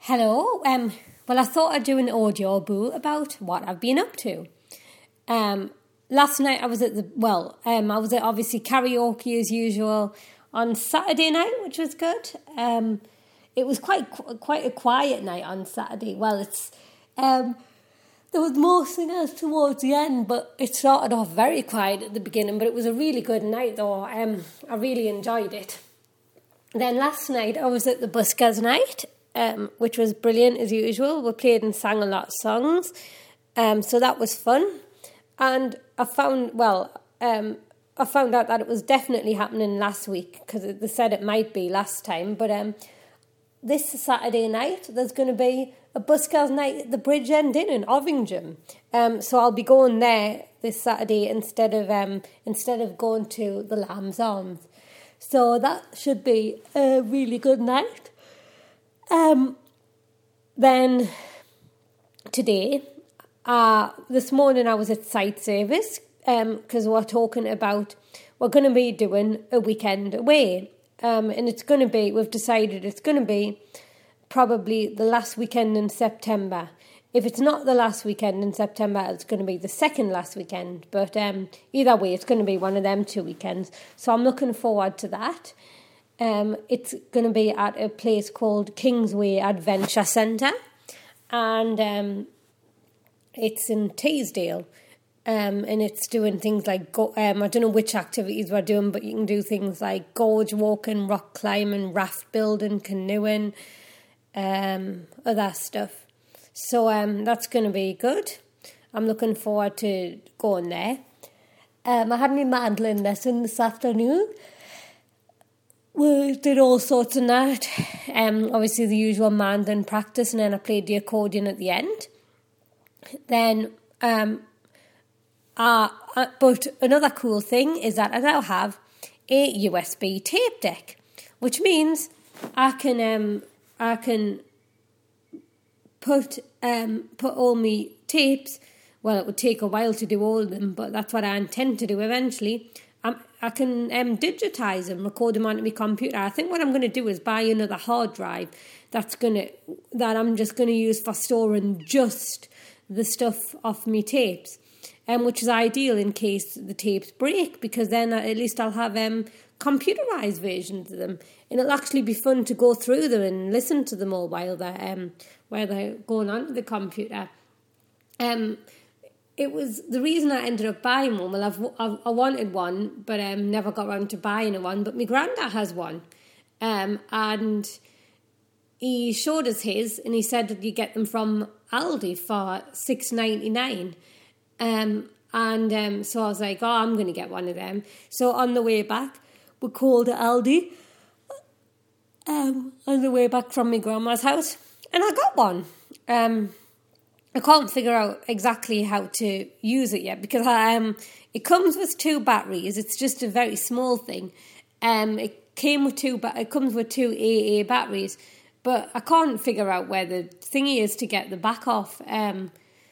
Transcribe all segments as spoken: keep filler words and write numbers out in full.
Hello. Um, well, I thought I'd do an audio boo about what I've been up to. Um, last night I was at the, well, um, I was at obviously karaoke as usual on Saturday night, which was good. Um, it was quite quite a quiet night on Saturday. Well, it's, um, there was more singers towards the end, but it started off very quiet at the beginning, but it was a really good night though. Um, I really enjoyed it. Then last night I was at the Buskers night. Um, which was brilliant as usual. We played and sang a lot of songs, um, so that was fun. And I found, well, um, I found out that it was definitely happening last week because they said it might be last time. But um, this Saturday night, there's going to be a Buskers night at the Bridgend Inn in Ovington. Um, so I'll be going there this Saturday instead of um, instead of going to the Lamb's Arms. So that should be a really good night. Um, then today, uh, this morning I was at site service because um, we're talking about, we're going to be doing a weekend away. Um, and it's going to be, we've decided it's going to be probably the last weekend in September. If it's not the last weekend in September, it's going to be the second last weekend. But um, either way, it's going to be one of them two weekends. So I'm looking forward to that. Um, it's going to be at a place called Kingsway Adventure Centre, and um, it's in Teesdale, um, and it's doing things like, go- um, I don't know which activities we're doing, but you can do things like gorge walking, rock climbing, raft building, canoeing, um, other stuff. So um, that's going to be good. I'm looking forward to going there. Um, I had my mandolin lesson this afternoon. We did all sorts of that. Um, obviously the usual mandolin practice, and then I played the accordion at the end. Then, um, uh, uh, but another cool thing is that I now have a U S B tape deck, which means I can um I can put um put all my tapes. Well, it would take a while to do all of them, but that's what I intend to do eventually. Um, I can um, digitise them, record them onto my computer. I think what I'm going to do is buy another hard drive that's gonna that I'm just going to use for storing just the stuff off my tapes, um, which is ideal in case the tapes break, because then at least I'll have um, computerised versions of them, and it'll actually be fun to go through them and listen to them all while they're um, while they're going onto the computer. Um. It was the reason I ended up buying one. Well, I've, I've I wanted one, but um, never got around to buying one. But my granddad has one, um, and he showed us his, and he said that you get them from Aldi for six ninety nine. Um, and um, so I was like, oh, I'm going to get one of them. So on the way back, we called at Aldi. Um, on the way back from my grandma's house, and I got one. Um. I can't figure out exactly how to use it yet because um, it comes with two batteries. It's just a very small thing. Um, it came with two. Ba- it comes with two A A batteries, but I can't figure out where the thingy is to get the back off. Um,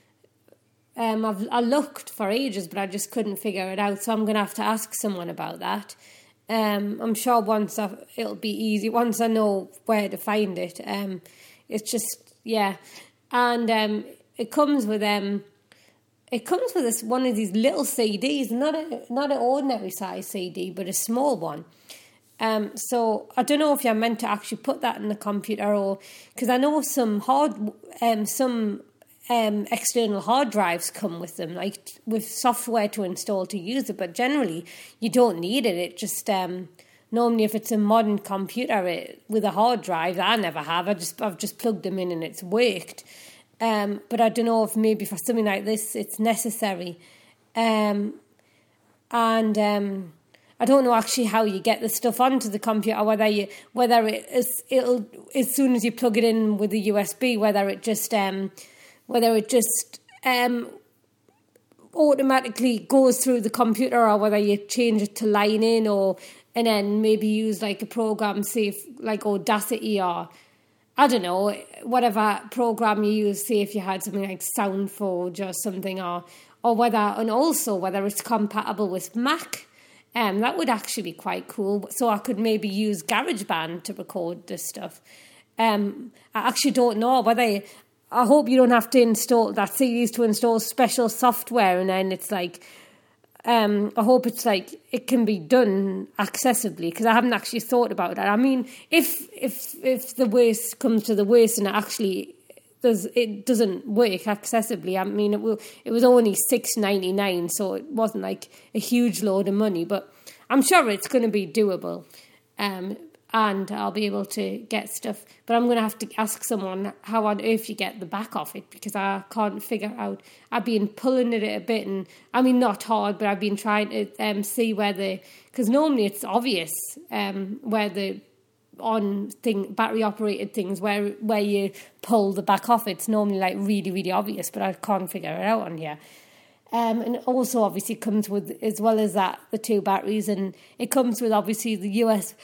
um, I've I looked for ages, but I just couldn't figure it out. So I'm gonna have to ask someone about that. Um, I'm sure once I, it'll be easy once I know where to find it. Um, it's just yeah, and um. It comes with um, it comes with this one of these little C Ds, not a not an ordinary size C D, but a small one. Um, so I don't know if you're meant to actually put that in the computer, or because I know some hard um some um external hard drives come with them, like with software to install to use it. But generally, you don't need it. It just um. Normally, if it's a modern computer it, with a hard drive, I never have. I just I've just plugged them in and it's worked. Um, but I don't know if maybe for something like this it's necessary. Um, and um, I don't know actually how you get the stuff onto the computer, whether you whether it is it'll as soon as you plug it in with the U S B, whether it just um, whether it just um, automatically goes through the computer, or whether you change it to line in, or and then maybe use like a program, say like Audacity, or I don't know, whatever program you use, say if you had something like SoundForge or something, or or whether, and also whether it's compatible with Mac. Um, that would actually be quite cool. So I could maybe use GarageBand to record this stuff. Um, I actually don't know whether. I hope you don't have to install that series to install special software, and then it's like. Um, I hope it's like it can be done accessibly, because I haven't actually thought about that. I mean, if if if the worst comes to the worst and it actually does it doesn't work accessibly, I mean it will it was only six ninety nine, so it wasn't like a huge load of money, but I'm sure it's going to be doable. Um, and I'll be able to get stuff. But I'm going to have to ask someone how on earth you get the back off it, because I can't figure out. I've been pulling at it a bit, and I mean, not hard, but I've been trying to um, see where the, because normally it's obvious um, where the on thing battery operated things where where you pull the back off. It's normally like really, really obvious, but I can't figure it out on here. Um, and it also obviously comes with, as well as that, the two batteries, and it comes with obviously the U S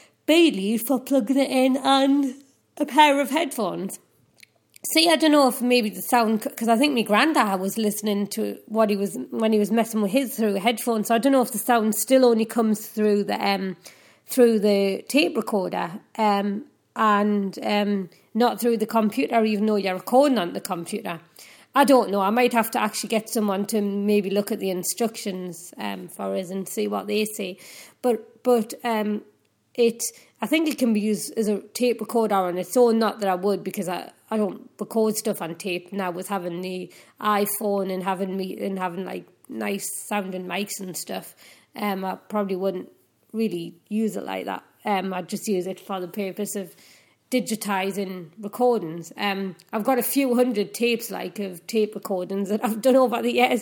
B lead for plugging it in and a pair of headphones. See, I don't know if maybe the sound, because I think my granddad was listening to what he was, when he was messing with his through headphones, so I don't know if the sound still only comes through the um through the tape recorder um and um not through the computer, even though you're recording on the computer. I don't know. I might have to actually get someone to maybe look at the instructions um, for us and see what they say. But but um, it, I think it can be used as a tape recorder on its own. Not that I would, because I, I don't record stuff on tape now with having the iPhone and having me and having like nice sounding mics and stuff. Um, I probably wouldn't really use it like that. Um, I'd just use it for the purpose of digitising recordings. Um, I've got a few hundred tapes like of tape recordings that I've done over the years.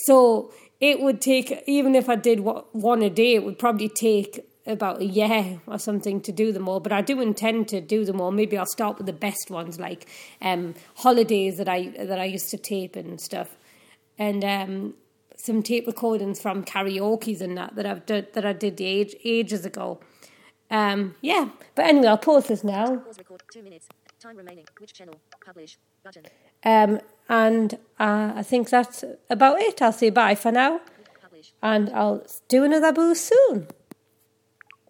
So it would take, even if I did one a day, it would probably take about a year or something to do them all. But I do intend to do them all. Maybe I'll start with the best ones, like um, holidays that I that I used to tape and stuff, and um, some tape recordings from karaoke's and that that I've done, that I did age, ages ago. Um, yeah, but anyway, I'll pause this now. Pause record, two minutes. Time remaining. Which channel? Publish. Button. Um, and uh, I think that's about it. I'll say bye for now. Publish. And I'll do another boost soon.